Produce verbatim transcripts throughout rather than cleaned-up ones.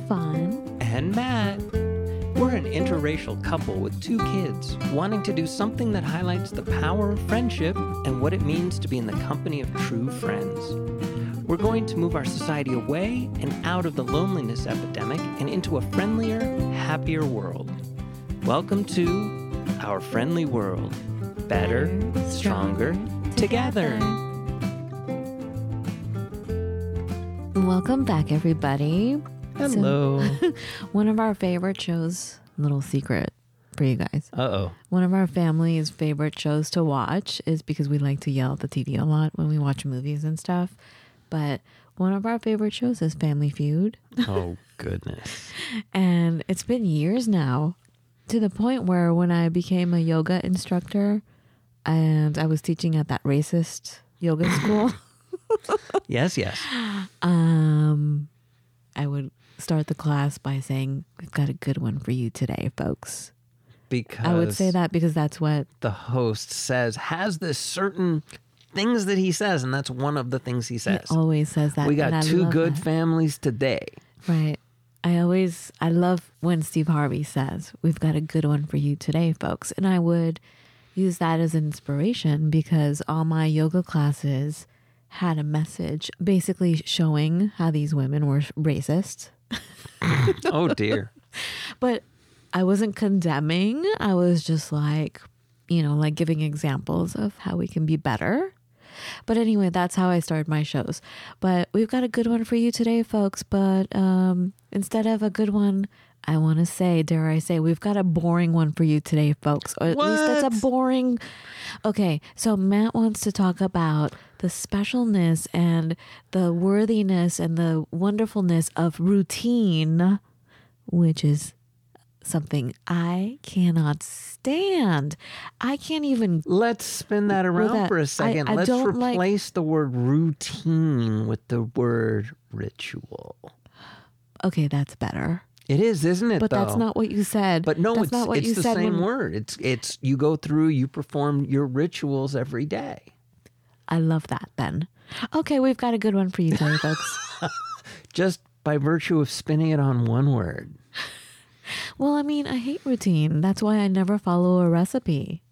Yvonne. And Matt. We're an interracial couple with two kids wanting to do something that highlights the power of friendship and what it means to be in the company of true friends. We're going to move our society away and out of the loneliness epidemic and into a friendlier, happier world. Welcome to Our Friendly World. Better, stronger, together. Welcome back, everybody. Hello. So, one of our favorite shows, little secret for you guys. Uh-oh. One of our family's favorite shows to watch is because we like to yell at the T V a lot when we watch movies and stuff. But one of our favorite shows is Family Feud. Oh, goodness. And it's been years now, to the point where when I became a yoga instructor and I was teaching at that racist yoga school. Yes, yes. Um, I would start the class by saying, we've got a good one for you today, folks. Because I would say that because that's what the host says, has this certain things that he says, and that's one of the things he says. he always says that. We got two good that. families today. Right. I always, I love when Steve Harvey says, we've got a good one for you today, folks. And I would use that as inspiration because all my yoga classes had a message basically showing how these women were racist. Oh, dear. But I wasn't condemning. I was just like, you know, like giving examples of how we can be better. But anyway, that's how I started my shows. But we've got a good one for you today, folks. But um, instead of a good one, I want to say, dare I say, we've got a boring one for you today, folks. Or at What? least it's a boring. Okay, so Matt wants to talk about the specialness and the worthiness and the wonderfulness of routine, which is something I cannot stand. I can't even. Let's spin that around that, for a second. I, I Let's don't replace like, the word routine with the word ritual. Okay, that's better. It is, isn't it, But though? that's not what you said. But no, that's it's, not what it's you the said same when, word. It's, it's you go through, you perform your rituals every day. I love that, Ben. Okay, we've got a good one for you today, folks. Just by virtue of spinning it on one word. Well, I mean, I hate routine. That's why I never follow a recipe.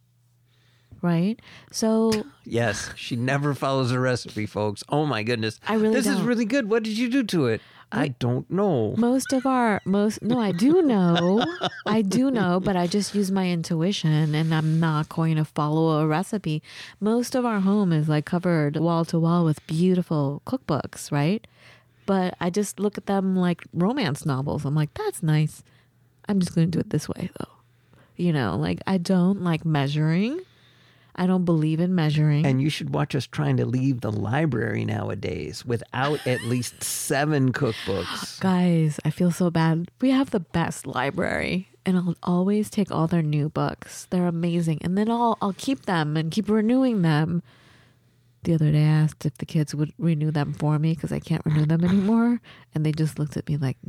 Right? So Yes, she never follows a recipe, folks. Oh my goodness. I really This don't. is really good. What did you do to it? I don't know. most of our most no, I do know. I do know, but I just use my intuition and I'm not going to follow a recipe. Most of our home is like covered wall to wall with beautiful cookbooks, right? But I just look at them like romance novels. I'm like, that's nice. I'm just going to do it this way though. You know, like I don't like measuring. I don't believe in measuring. And you should watch us trying to leave the library nowadays without at least seven cookbooks. Guys, I feel so bad. We have the best library, and I'll always take all their new books. They're amazing. And then I'll I'll keep them and keep renewing them. The other day I asked if the kids would renew them for me because I can't renew them anymore. And they just looked at me like,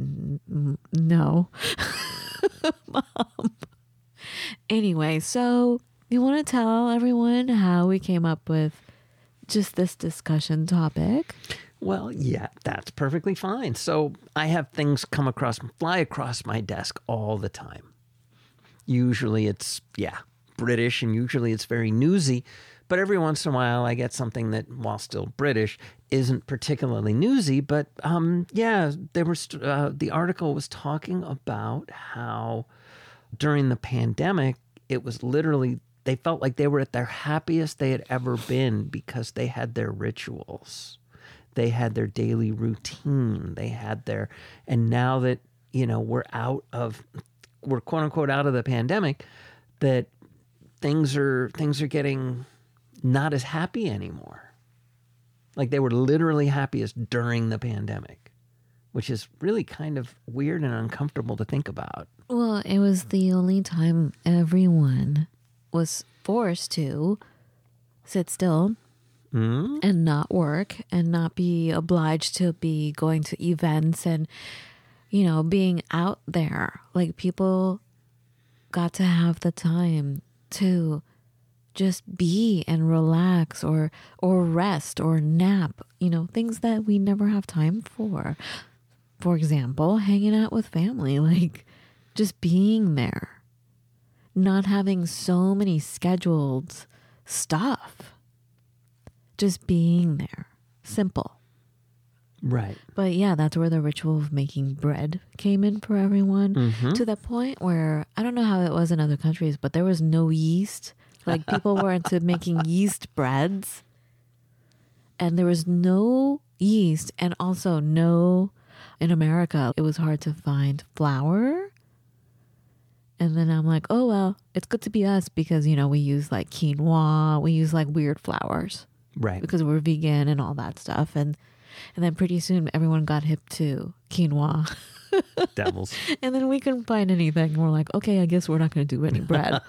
no. Mom. Anyway, so you want to tell everyone how we came up with just this discussion topic? Well, yeah, that's perfectly fine. So I have things come across, fly across my desk all the time. Usually it's, yeah, British, and usually it's very newsy. But every once in a while I get something that, while still British, isn't particularly newsy. But um, yeah, there was uh, the article was talking about how during the pandemic, it was literally, they felt like they were at their happiest they had ever been because they had their rituals. They had their daily routine. They had their, and now that, you know, we're out of, we're quote unquote out of the pandemic, that things are, things are getting not as happy anymore. Like they were literally happiest during the pandemic, which is really kind of weird and uncomfortable to think about. Well, it was the only time everyone was forced to sit still mm. and not work and not be obliged to be going to events and, you know, being out there. Like people got to have the time to just be and relax or or rest or nap, you know, things that we never have time for. for example, hanging out with family, like just being there, not having so many scheduled stuff, just being there. Simple. Right. But yeah, that's where the ritual of making bread came in for everyone, Mm-hmm. to the point where I don't know how it was in other countries, but there was no yeast. Like people were into making yeast breads, and there was no yeast, and also no, in America, it was hard to find flour. And then I'm like, oh, well, it's good to be us because, you know, we use like quinoa, we use like weird flours Right. because we're vegan and all that stuff. And and then pretty soon everyone got hip to quinoa. Devils. And then we couldn't find anything. We're like, okay, I guess we're not going to do any bread.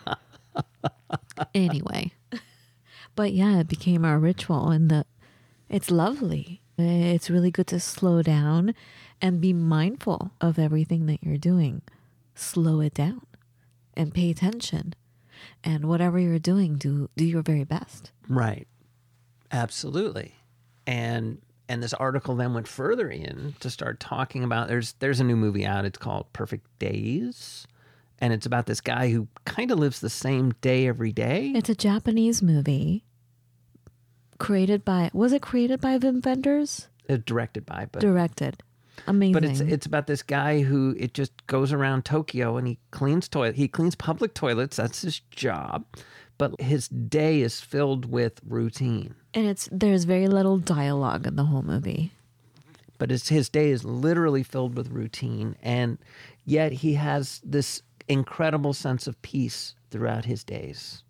Anyway. But yeah, it became our ritual, and the it's lovely. It's really good to slow down and be mindful of everything that you're doing. Slow it down and pay attention. And whatever you're doing, do do your very best. Right. Absolutely. And and this article then went further in to start talking about there's there's a new movie out. It's called Perfect Days. And it's about this guy who kind of lives the same day every day. It's a Japanese movie created by, was it created by Wim Wenders? Uh, directed by, but Directed. Amazing. but it's it's about this guy who it just goes around Tokyo and he cleans toilet. He cleans public toilets. That's his job. But his day is filled with routine. And it's there's very little dialogue in the whole movie. But it's, his day is literally filled with routine, and yet he has this incredible sense of peace throughout his days.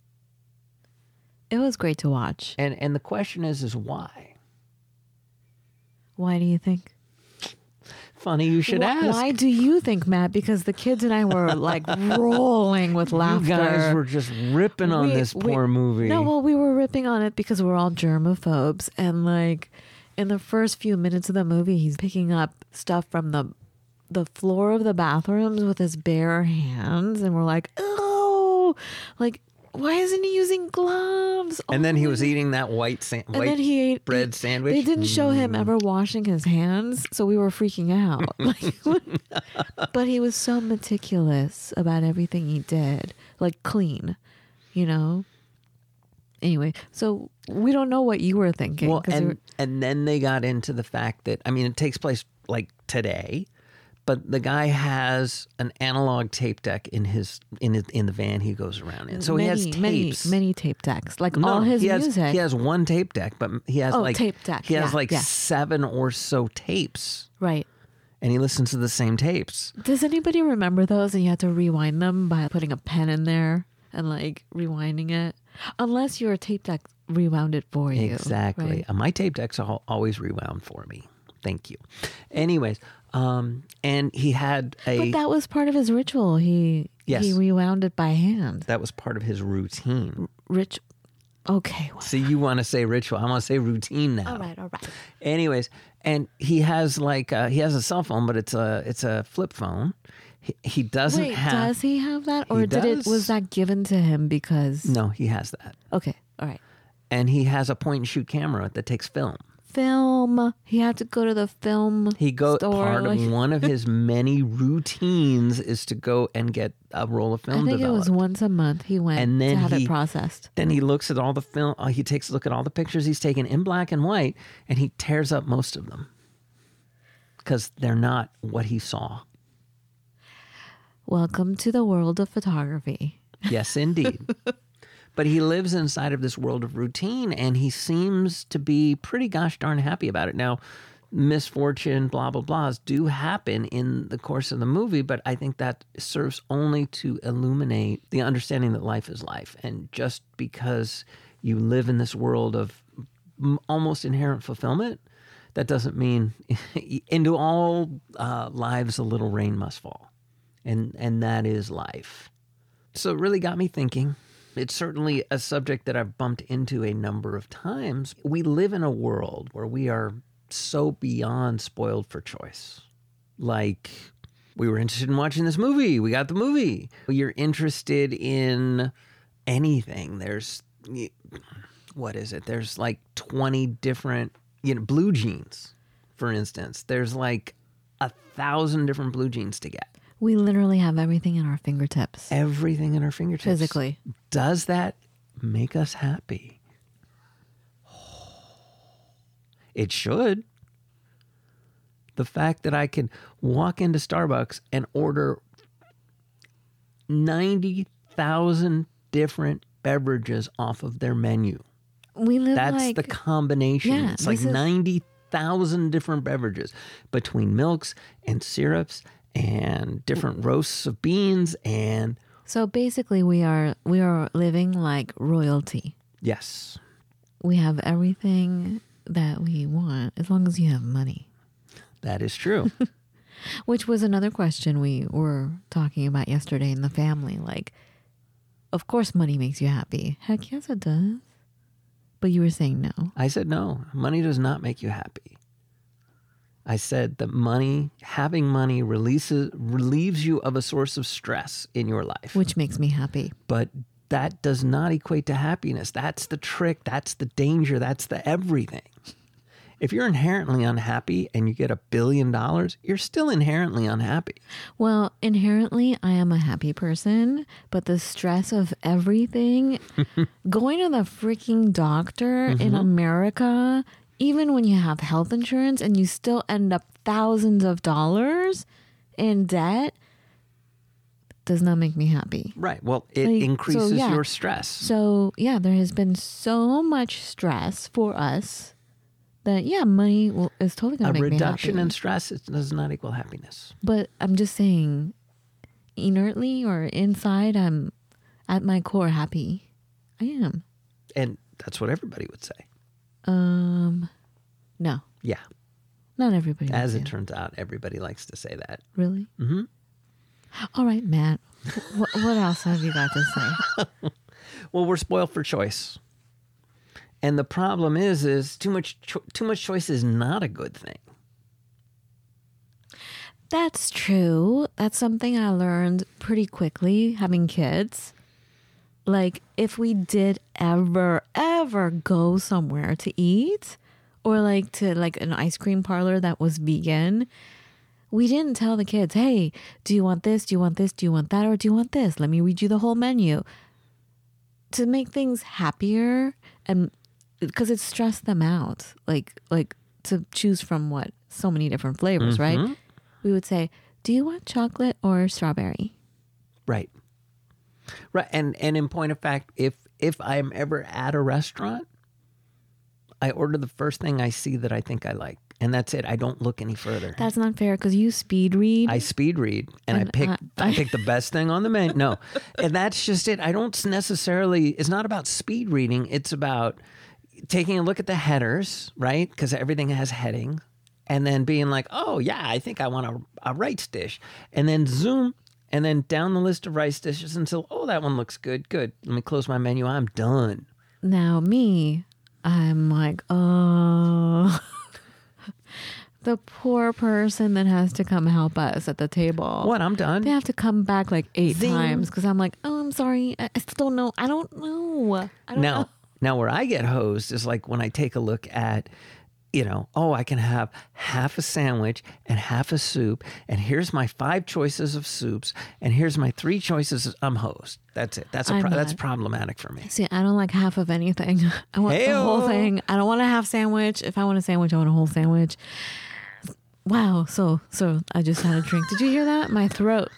It was great to watch. And and the question is, is why? Why do you think? Funny you should Wh- ask. Why do you think, Matt? Because the kids and I were like rolling with laughter. You guys were just ripping on We- this we- poor movie. No, well, we were ripping on it because we're all germaphobes. And like in the first few minutes of the movie, he's picking up stuff from the the floor of the bathrooms with his bare hands. And we're like, oh, like, why isn't he using gloves? and then Oh he my was eating that white sa- And white then he ate bread he- sandwich. They didn't show him Mm. ever washing his hands, so we were freaking out. Like, but he was so meticulous about everything he did, like clean, you know. Anyway, so we don't know what you were thinking. Well, 'cause and we're- and then they got into the fact that I mean it takes place like today, but the guy has an analog tape deck in his in his, in the van he goes around in. So many, he has many, tapes. many tape decks, like No, all his he has, music. He has one tape deck, but he has Oh, like tape deck, He has yeah, like yeah. seven or so tapes, Right. and he listens to the same tapes. Does anybody remember those? And you had to rewind them by putting a pen in there and like rewinding it, unless your tape deck rewound it for you. Exactly. right? Uh, My tape decks are always rewound for me. Thank you. Anyways, um, and he had a But that was part of his ritual. He Yes. he rewound it by hand. that was part of his routine. Rich. Okay. Well, See, you want to say ritual. I want to say routine now. all right. All right. Anyways, and he has like uh, he has a cell phone, but it's a it's a flip phone. He, he doesn't Wait, have. does he have that, or He did it does. was that given to him because? No, he has that, Okay. All right. and he has a point and shoot camera that takes film. Film. He had to go to the film. He go store, part like- of one of his many routines is to go and get a roll of I film think developed. it was once a month he went And then to have he- it processed. Then he looks at all the film. Uh, he takes a look at all the pictures he's taken in black and white, and he tears up most of them because they're not what he saw. Welcome to the world of photography. Yes, indeed. But he lives inside of this world of routine, and he seems to be pretty gosh darn happy about it. Now, misfortune, blah, blah, blahs do happen in the course of the movie, but I think that serves only to illuminate the understanding that life is life. And just because you live in this world of m- almost inherent fulfillment, that doesn't mean into all uh, lives a little rain must fall. And, and that is life. So it really got me thinking. It's certainly a subject that I've bumped into a number of times. We live in a world where we are so beyond spoiled for choice. Like, we were interested in watching this movie. We got the movie. You're interested in anything. There's, what is it? There's like twenty different, you know, blue jeans, for instance. There's like a thousand different blue jeans to get. We literally have everything in our fingertips. Everything in our fingertips. Physically. Does that make us happy? It should. The fact that I can walk into Starbucks and order ninety thousand different beverages off of their menu. We live That's like... the combination. Yeah, it's like this is- ninety thousand different beverages between milks and syrups and different roasts of beans and... So basically we are we are living like royalty. Yes. We have everything that we want as long as you have money. That is true. Which was another question we were talking about yesterday in the family. Like, of course money makes you happy. Heck yes it does. But you were saying no. I said no. Money does not make you happy. I said that money, having money releases relieves you of a source of stress in your life. Which makes me happy. But that does not equate to happiness. That's the trick. That's the danger. That's the everything. If you're inherently unhappy and you get a billion dollars, you're still inherently unhappy. Well, inherently, I am a happy person, but the stress of everything, going to the freaking doctor mm-hmm. in America, even when you have health insurance and you still end up thousands of dollars in debt, does not make me happy. Right. Well, it like, increases so, yeah. your stress. So, yeah, there has been so much stress for us. That, yeah, money will, is totally going to make me happy. A reduction in stress it does not equal happiness. But I'm just saying, inertly or inside, I'm at my core happy. I am. And that's what everybody would say. Um, no. Yeah. Not everybody. As it turns out, everybody likes to say that. Really? Mm-hmm. All right, Matt. what, what else have you got to say? Well, we're spoiled for choice. And the problem is, is too much cho- too much choice is not a good thing. That's true. That's something I learned pretty quickly having kids. Like, if we did ever, ever go somewhere to eat or like to like an ice cream parlor that was vegan, we didn't tell the kids, hey, do you want this? Do you want this? Do you want that? Or do you want this? Let me read you the whole menu. To make things happier and because it stressed them out, like like to choose from what so many different flavors, mm-hmm. right? We would say, "Do you want chocolate or strawberry?" Right, right. And and in point of fact, if if I'm ever at a restaurant, I order the first thing I see that I think I like, and that's it. I don't look any further. That's not fair because you speed read. I speed read, and, and I pick uh, I pick the best thing on the menu. No, and that's just it. I don't necessarily. It's not about speed reading. It's about taking a look at the headers, right? Because everything has heading. And then being like, oh, yeah, I think I want a, a rice dish. And then zoom, and then down the list of rice dishes until, oh, that one looks good. Good. Let me close my menu. I'm done. Now, me, I'm like, oh, the poor person that has to come help us at the table. What? I'm done. They have to come back like eight Zing. times because I'm like, oh, I'm sorry. I, I still don't know. I don't know. I don't now, know. Now, where I get hosed is like when I take a look at, you know, oh, I can have half a sandwich and half a soup, and here's my five choices of soups, and here's my three choices. Of, I'm host. That's it. That's a pro- that's problematic for me. See, I don't like half of anything. I want Hey-o. the whole thing. I don't want a half sandwich. If I want a sandwich, I want a whole sandwich. Wow. So, so I just had a drink. Did you hear that? My throat.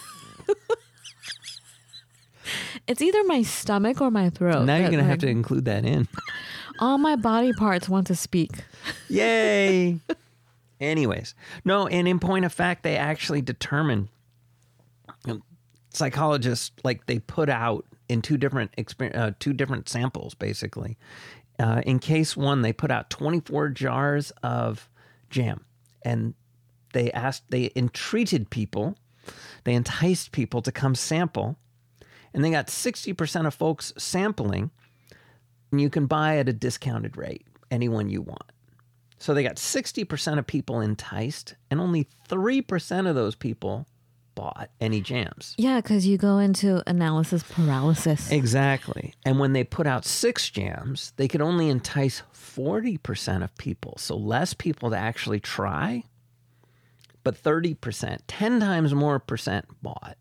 It's either my stomach or my throat. Now you're going to like, have to include that in. All my body parts want to speak. Yay. Anyways. No, and in point of fact, they actually determine, you know, psychologists, like they put out in two different exper- uh, two different samples, basically. Uh, in case one, they put out twenty-four jars of jam. And they asked, they entreated people, they enticed people to come sample. And they got sixty percent of folks sampling, and you can buy at a discounted rate, anyone you want. So they got sixty percent of people enticed, and only three percent of those people bought any jams. Yeah, because you go into analysis paralysis. Exactly. And when they put out six jams, they could only entice forty percent of people. So less people to actually try, but thirty percent, ten times more percent bought.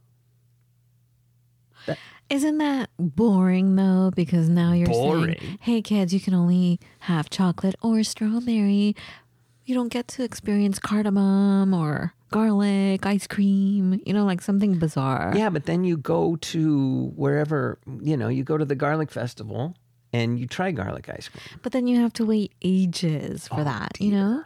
That, Isn't that boring though? Because now you're Boring? saying, hey kids, you can only have chocolate or strawberry. You don't get to experience cardamom or garlic ice cream, you know, like something bizarre. yeah, but then you go to wherever, you know, you go to the garlic festival and you try garlic ice cream. But then you have to wait ages for Oh, that, you know?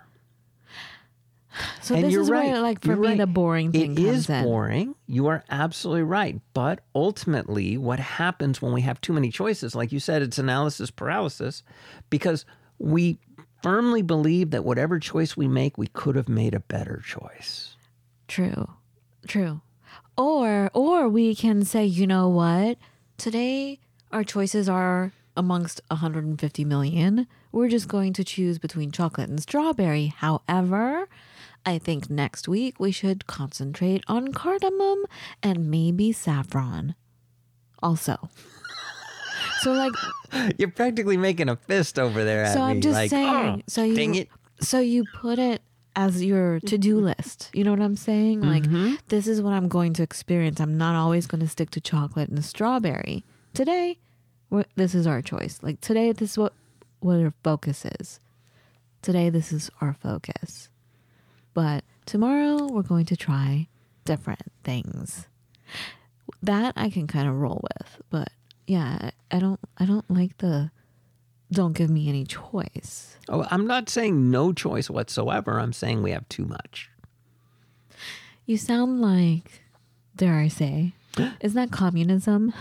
So And this you're is right. where, like, for You're me, right. the boring thing It comes is in. boring. You are absolutely right. But ultimately, what happens when we have too many choices, like you said, it's analysis paralysis, because we firmly believe that whatever choice we make, we could have made a better choice. True. True. Or or we can say, you know what? Today our choices are amongst one hundred fifty million. We're just going to choose between chocolate and strawberry. However, I think next week we should concentrate on cardamom and maybe saffron also. So like You're practically making a fist over there at so me. I'm just like, saying "Oh, so you dang it. so you put it as your to-do list. You know what I'm saying? Like, this is what I'm going to experience. I'm not always going to stick to chocolate and strawberry. Today, we're, this is our choice. Like, today, this is what, what our focus is. Today, this is our focus. But tomorrow, we're going to try different things. That I can kind of roll with. But, yeah, I don't, I don't like the don't give me any choice. Oh, I'm not saying no choice whatsoever. I'm saying we have too much. You sound like, dare I say, isn't that communism?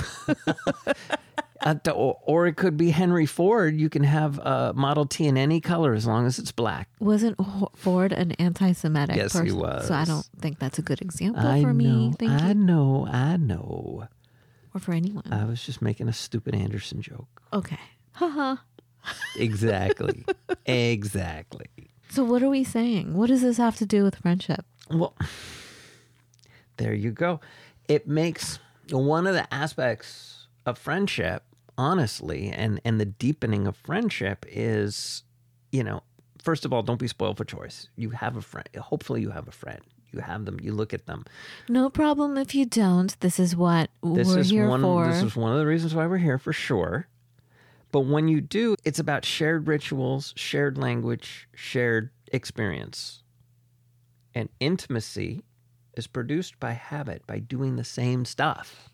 Uh, to- or, or it could be Henry Ford. You can have a Model T in any color as long as it's black. Wasn't Ho- Ford an anti-Semitic Yes, he person? was. So I don't think that's a good example I for know, me. Thank I you. know, I know. Or for anyone. I was just making a stupid Anderson joke. Okay. Haha. Exactly. Exactly. So what are we saying? What does this have to do with friendship? Well, there you go. It makes one of the aspects of friendship, honestly, and, and the deepening of friendship is, you know, first of all, don't be spoiled for choice. You have a friend. Hopefully you have a friend. You have them. You look at them. No problem if you don't. This is what This we're is here one. for. This is one of the reasons why we're here, for sure. But when you do, it's about shared rituals, shared language, shared experience. And intimacy is produced by habit, by doing the same stuff.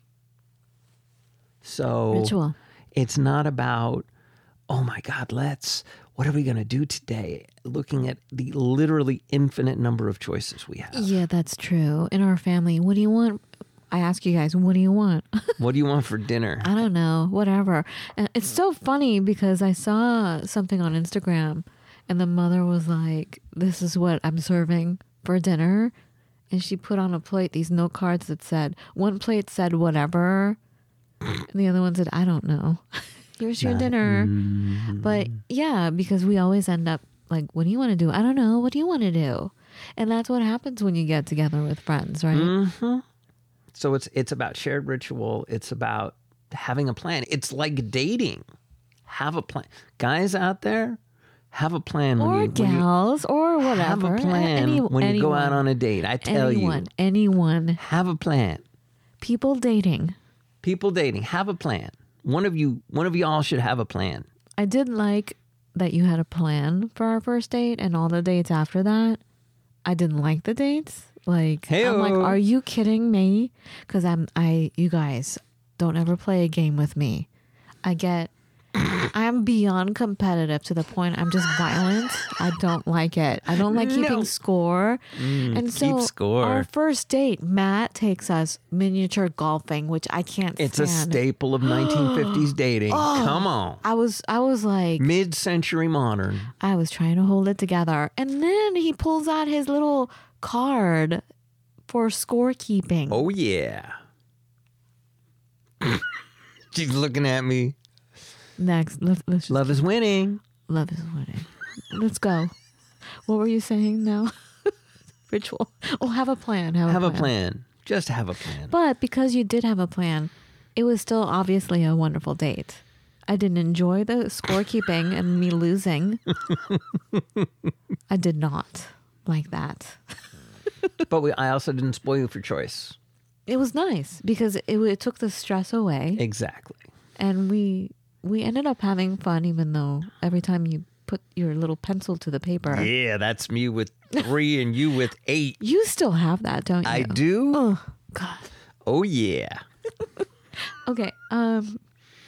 So Ritual. it's not about, oh my God, let's, what are we going to do today? Looking at the literally infinite number of choices we have. Yeah, that's true. In our family, what do you want? I ask you guys, what do you want? What do you want for dinner? I don't know, whatever. And it's so funny because I saw something on Instagram and the mother was like, this is what I'm serving for dinner. And she put on a plate these note cards that said, one plate said whatever. And the other one said, I don't know. Here's your dinner. But yeah, because we always end up like, what do you want to do? I don't know. What do you want to do? And that's what happens when you get together with friends, right? Mm-hmm. So it's it's about shared ritual. It's about having a plan. It's like dating. Have a plan. Guys out there, have a plan. when Or you, when you gals, or whatever. have a plan Any- when you go out anyone. on a date. I tell anyone, you, anyone. have a plan. People dating. People dating, have a plan. One of you, one of y'all should have a plan. I did like that you had a plan for our first date and all the dates after that. I didn't like the dates. Like, I'm like, Heyo. are you kidding me? Because I'm, I, you guys don't ever play a game with me. I get, I'm beyond competitive to the point I'm just violent. I don't like it. I don't like keeping No. score. and so keep score. our first date, Matt takes us miniature golfing, which I can't It's a stand. staple of nineteen fifties dating. Oh. Come on. I was, I was like, Mid-century modern. I was trying to hold it together. And then he pulls out his little card for scorekeeping. Oh, yeah. She's looking at me. Next, let's, let's just, Love is winning. love is winning. Let's go. What were you saying now? Ritual. Oh, have a plan. Have, Have a, a plan. plan. Just have a plan. But because you did have a plan, it was still obviously a wonderful date. I didn't enjoy the scorekeeping and me losing. I did not. like that. But we, I also didn't spoil you for choice. It was nice because it, it took the stress away. Exactly. And we we ended up having fun, even though every time you put your little pencil to the paper. Yeah, that's me with three and you with eight. You still have that, don't you? I do. Oh, God. Oh, yeah. Okay. Um.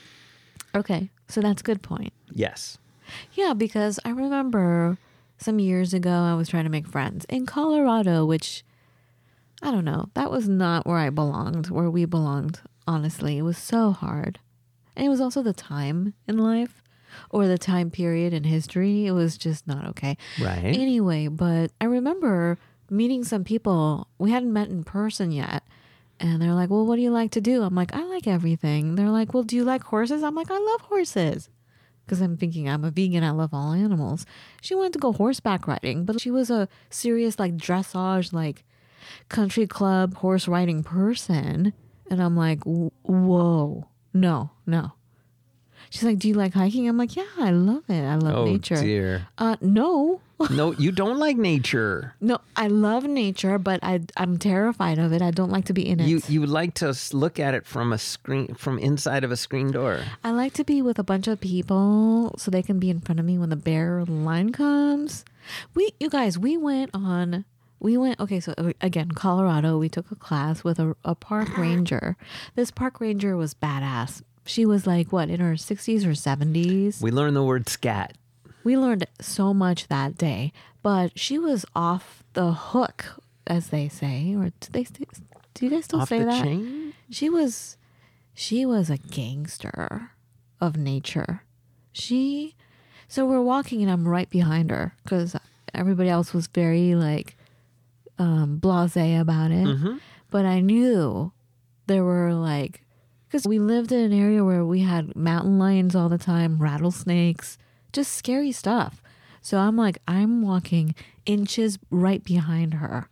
Okay. So that's a good point. Yes. Yeah, because I remember some years ago I was trying to make friends in Colorado, which I don't know. That was not where I belonged, where we belonged, honestly. It was so hard. And it was also the time in life or the time period in history. It was just not okay. Right. Anyway, but I remember meeting some people we hadn't met in person yet. And they're like, well, what do you like to do? I'm like, I like everything. They're like, well, do you like horses? I'm like, I love horses. Because I'm thinking I'm a vegan. I love all animals. She wanted to go horseback riding, but she was a serious like dressage, like country club horse riding person. And I'm like, whoa, no, no. She's like, do you like hiking? I'm like, yeah, I love it. I love Oh, nature. dear. Uh, no. No, you don't like nature. No, I love nature, but I, I'm terrified of it. I don't like to be in it. You you like to s- look at it from a screen, from inside of a screen door. I like to be with a bunch of people so they can be in front of me when the bear line comes. We, you guys, we went on, we went, okay, so uh, again, Colorado, we took a class with a, a park ranger. This park ranger was badass. She was like, what, in her sixties or seventies? We learned the word scat. We learned so much that day, but she was off the hook, as they say. Or do they? St- do you guys still Off say the that? chain? She was, she was a gangster of nature. She, so we're walking and I'm right behind her because everybody else was very like um, blasé about it. Mm-hmm. But I knew there were like, because we lived in an area where we had mountain lions all the time, rattlesnakes, just scary stuff. So I'm like, I'm walking inches right behind her.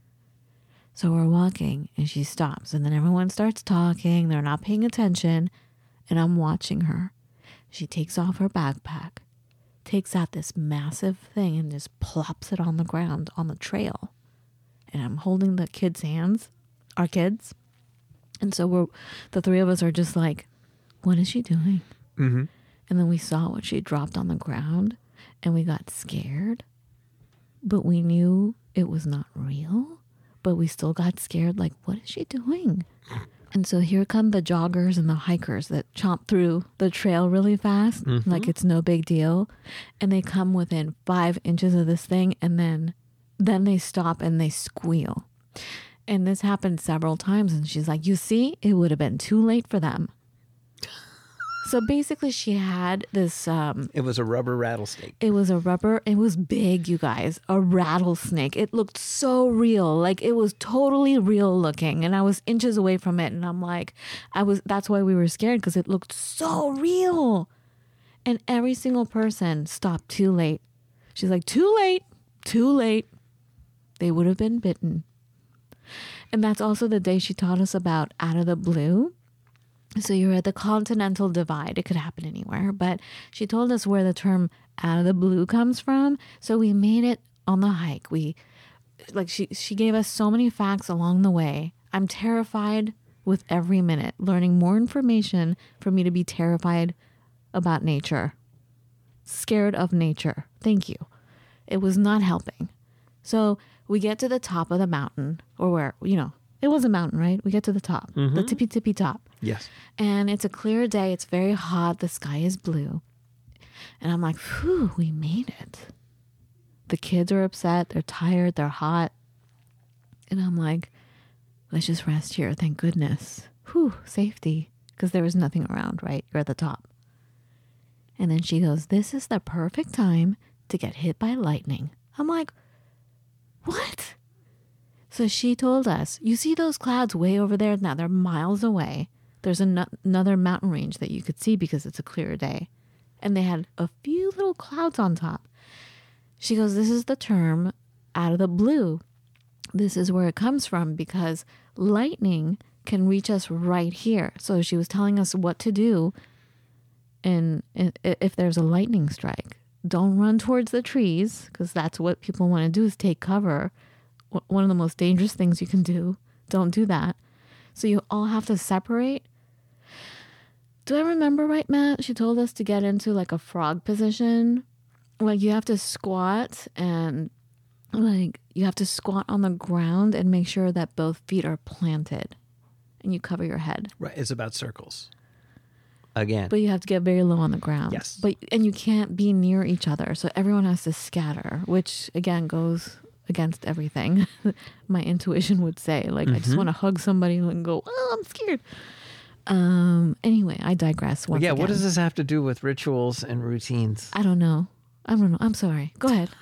So we're walking and she stops and then everyone starts talking. They're not paying attention. And I'm watching her. She takes off her backpack, takes out this massive thing and just plops it on the ground on the trail. And I'm holding the kids' hands, our kids. And so we're, the three of us are just like, what is she doing? Mm-hmm. And then we saw what she dropped on the ground and we got scared, but we knew it was not real, but we still got scared. Like, what is she doing? And so here come the joggers and the hikers that chomp through the trail really fast. Mm-hmm. Like it's no big deal. And they come within five inches of this thing. And then, then they stop and they squeal. And this happened several times. And she's like, you see, it would have been too late for them. So basically she had this, um, It was a rubber rattlesnake. it was a rubber, it was big, you guys, a rattlesnake. It looked so real. Like it was totally real looking. And I was inches away from it. And I'm like, I was, that's why we were scared because it looked so real. And every single person stopped too late. She's like, too late, too late. They would have been bitten. And that's also the day she taught us about out of the blue. So you're at the continental divide. It could happen anywhere. But she told us where the term out of the blue comes from. So we made it on the hike. We, like she, she gave us so many facts along the way. I'm terrified with every minute, learning more information for me to be terrified about nature. Scared of nature. Thank you. It was not helping. So we get to the top of the mountain, or where, you know, it was a mountain, right? We get to the top, mm-hmm. the tippy tippy top. Yes. And it's a clear day. It's very hot. The sky is blue. And I'm like, whew, we made it. The kids are upset. They're tired. They're hot. And I'm like, let's just rest here. Thank goodness. Whew, safety. Because there was nothing around, right? You're at the top. And then she goes, this is the perfect time to get hit by lightning. I'm like, what? So she told us, you see those clouds way over there? Now they're miles away. There's an- another mountain range that you could see because it's a clear day. And they had a few little clouds on top. She goes, this is the term out of the blue. This is where it comes from because lightning can reach us right here. So she was telling us what to do in, in if there's a lightning strike. don't run towards the trees because that's what people want to do is take cover. W- One of the most dangerous things you can do. Don't do that. So you all have to separate. Do I remember right, Matt? She told us to get into like a frog position. Like you have to squat and like you have to squat on the ground and make sure that both feet are planted and you cover your head. Right. It's about circles. Again. But you have to get very low on the ground. Yes. But and you can't be near each other. So everyone has to scatter, which again goes against everything my intuition would say. Like mm-hmm. I just want to hug somebody and go, oh, I'm scared. Um anyway, I digress once yeah, again. What does this have to do with rituals and routines? I don't know. I don't know. I'm sorry. Go ahead.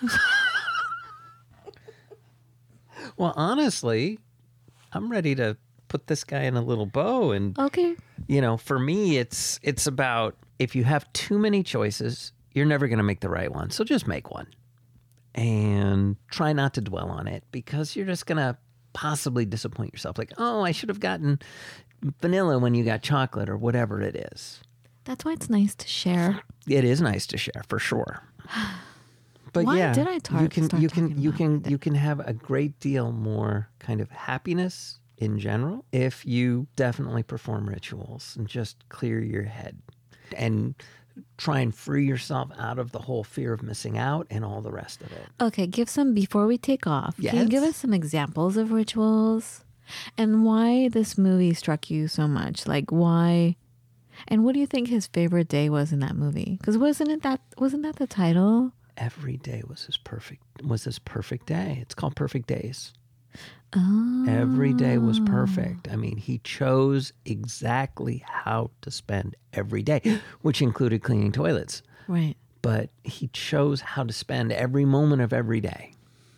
Well, honestly, I'm ready to put this guy in a little bow. And, okay. you know, for me, it's it's about if you have too many choices, you're never going to make the right one. So just make one and try not to dwell on it because you're just going to possibly disappoint yourself. Like, oh, I should have gotten vanilla when you got chocolate or whatever it is. That's why it's nice to share. It is nice to share for sure. But Why yeah, did I tar- you can start you can talking you about can it? you can have a great deal more kind of happiness in general if you definitely perform rituals and just clear your head and try and free yourself out of the whole fear of missing out and all the rest of it. Okay, give some before we take off. Yes. Can you give us some examples of rituals and why this movie struck you so much? Like why? And what do you think his favorite day was in that movie? Because wasn't it that wasn't that the title? Every day was his perfect was his perfect day. It's called Perfect Days. Oh. Every day was perfect. I mean, he chose exactly how to spend every day, which included cleaning toilets. Right. But he chose how to spend every moment of every day.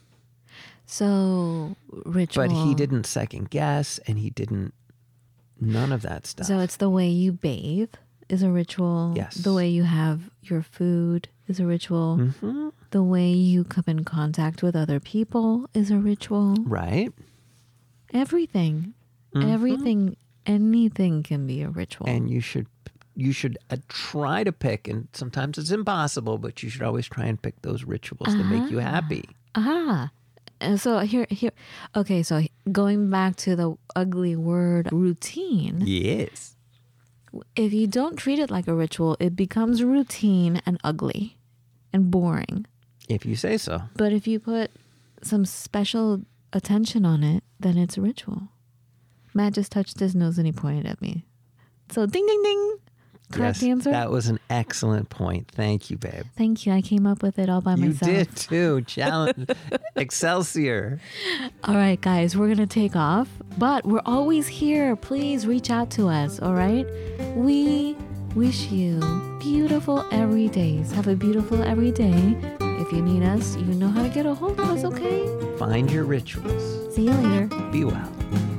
So ritual. But he didn't second guess, and he didn't none of that stuff. So it's the way you bathe is a ritual. Yes. The way you have your food is a ritual. Mm-hmm. The way you come in contact with other people is a ritual. Right. Everything. Mm-hmm. Everything, anything can be a ritual. And you should you should uh, try to pick, and sometimes it's impossible, but you should always try and pick those rituals that make you happy. Ah. And so here, here, okay, so going back to the ugly word routine. Yes. If you don't treat it like a ritual, it becomes routine and ugly and boring. If you say so. But if you put some special attention on it, then it's a ritual. Matt just touched his nose and he pointed at me. So ding, ding, ding. Correct Yes, answer? that was an excellent point. Thank you, babe. Thank you. I came up with it all by You myself. did too. Challenge. Excelsior. All right, guys, we're going to take off, but we're always here. Please reach out to us, all right? We wish you beautiful every days. Have a beautiful every day. If you need us, you know how to get a hold of us, okay? Find your rituals. See you later. Be well.